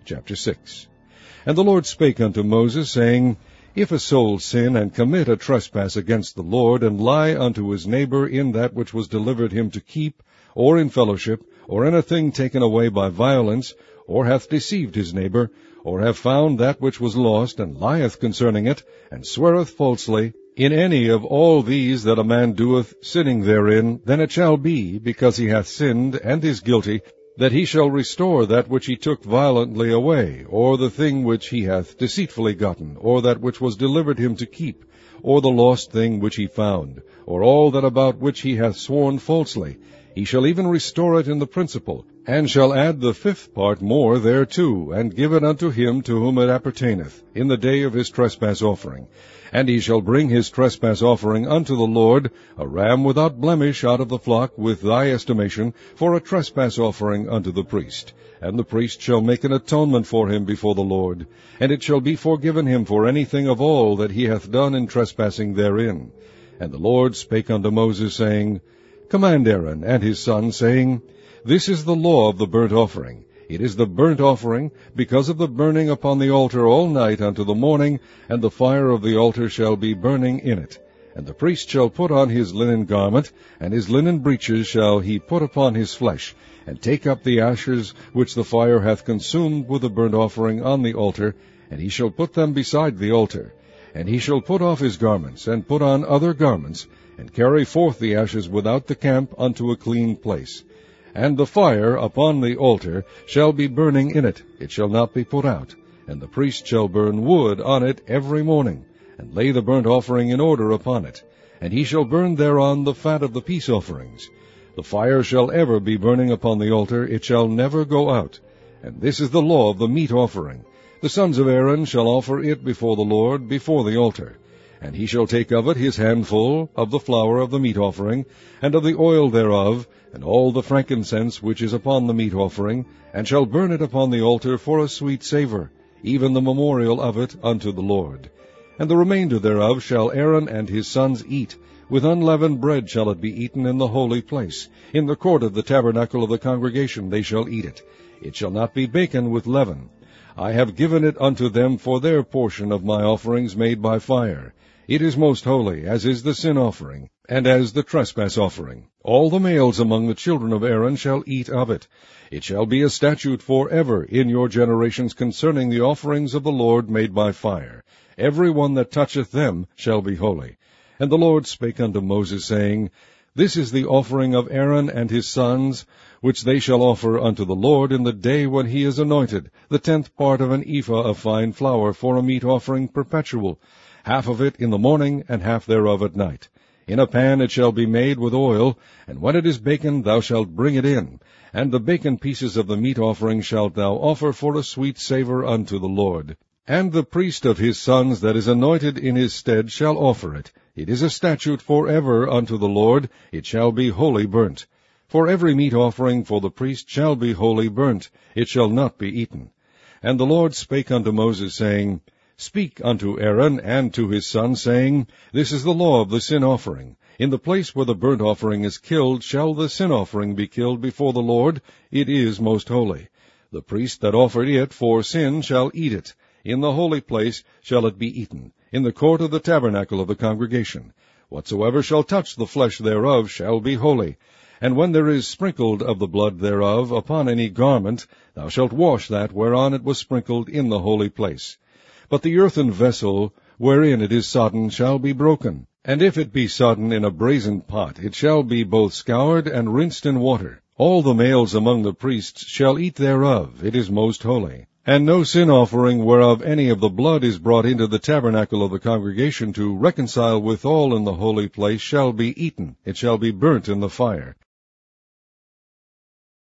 Chapter 6. And the Lord spake unto Moses, saying, If a soul sin and commit a trespass against the Lord, and lie unto his neighbor in that which was delivered him to keep, or in fellowship, or in a thing taken away by violence, or hath deceived his neighbor, or have found that which was lost, and lieth concerning it, and sweareth falsely, in any of all these that a man doeth, sinning therein, then it shall be, because he hath sinned, and is guilty, that he shall restore that which he took violently away, or the thing which he hath deceitfully gotten, or that which was delivered him to keep, or the lost thing which he found, or all that about which he hath sworn falsely. He shall even restore it in the principal, and shall add the 5th part more thereto, and give it unto him to whom it appertaineth, in the day of his trespass offering. And he shall bring his trespass offering unto the Lord, a ram without blemish out of the flock, with thy estimation, for a trespass offering unto the priest. And the priest shall make an atonement for him before the Lord, and it shall be forgiven him for anything of all that he hath done in trespassing therein. And the Lord spake unto Moses, saying, Command Aaron and his sons, saying, This is the law of the burnt offering. It is the burnt offering, because of the burning upon the altar all night unto the morning, and the fire of the altar shall be burning in it. And the priest shall put on his linen garment, and his linen breeches shall he put upon his flesh, and take up the ashes which the fire hath consumed with the burnt offering on the altar, and he shall put them beside the altar. And he shall put off his garments, and put on other garments, and carry forth the ashes without the camp unto a clean place. And the fire upon the altar shall be burning in it, it shall not be put out. And the priest shall burn wood on it every morning, and lay the burnt offering in order upon it. And he shall burn thereon the fat of the peace offerings. The fire shall ever be burning upon the altar, it shall never go out. And this is the law of the meat offering. The sons of Aaron shall offer it before the Lord, before the altar. And he shall take of it his handful of the flour of the meat offering, and of the oil thereof, and all the frankincense which is upon the meat offering, and shall burn it upon the altar for a sweet savour, even the memorial of it unto the Lord. And the remainder thereof shall Aaron and his sons eat. With unleavened bread shall it be eaten in the holy place. In the court of the tabernacle of the congregation they shall eat it. It shall not be baken with leaven. I have given it unto them for their portion of my offerings made by fire. It is most holy, as is the sin offering, and as the trespass offering. All the males among the children of Aaron shall eat of it. It shall be a statute forever in your generations concerning the offerings of the Lord made by fire. Every one that toucheth them shall be holy. And the Lord spake unto Moses, saying, This is the offering of Aaron and his sons, which they shall offer unto the Lord in the day when he is anointed, the 10th part of an ephah of fine flour for a meat offering perpetual, half of it in the morning, and half thereof at night. In a pan it shall be made with oil, and when it is baken thou shalt bring it in. And the baken pieces of the meat offering shalt thou offer for a sweet savour unto the Lord. And the priest of his sons that is anointed in his stead shall offer it. It is a statute forever unto the Lord, it shall be wholly burnt. For every meat offering for the priest shall be wholly burnt, it shall not be eaten. And the Lord spake unto Moses, saying, Speak unto Aaron and to his sons, saying, This is the law of the sin offering. In the place where the burnt offering is killed shall the sin offering be killed before the Lord. It is most holy. The priest that offered it for sin shall eat it. In the holy place shall it be eaten, in the court of the tabernacle of the congregation. Whatsoever shall touch the flesh thereof shall be holy. And when there is sprinkled of the blood thereof upon any garment, thou shalt wash that whereon it was sprinkled in the holy place. But the earthen vessel wherein it is sodden shall be broken. And if it be sodden in a brazen pot, it shall be both scoured and rinsed in water. All the males among the priests shall eat thereof, it is most holy. And no sin offering whereof any of the blood is brought into the tabernacle of the congregation to reconcile withal in the holy place shall be eaten, it shall be burnt in the fire.